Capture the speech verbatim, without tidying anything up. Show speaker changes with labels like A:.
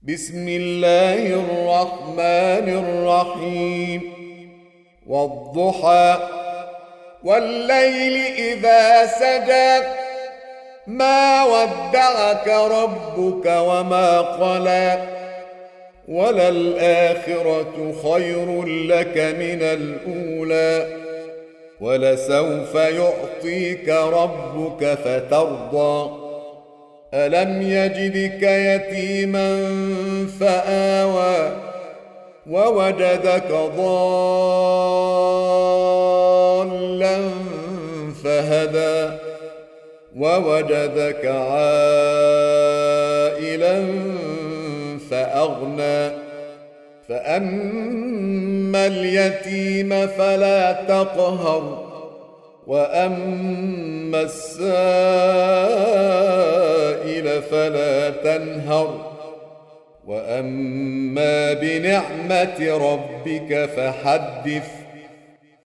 A: بسم الله الرحمن الرحيم والضحى والليل إذا سجى ما ودعك ربك وما قلى وللآخرة خير لك من الأولى ولسوف يعطيك ربك فترضى ألم يجدك يتيما فآوى ووجدك ضالا فهدى ووجدك عائلا فأغنى فأما اليتيم فلا تقهر وأما السائل فلا تنهر وأما بنعمة ربك فحدث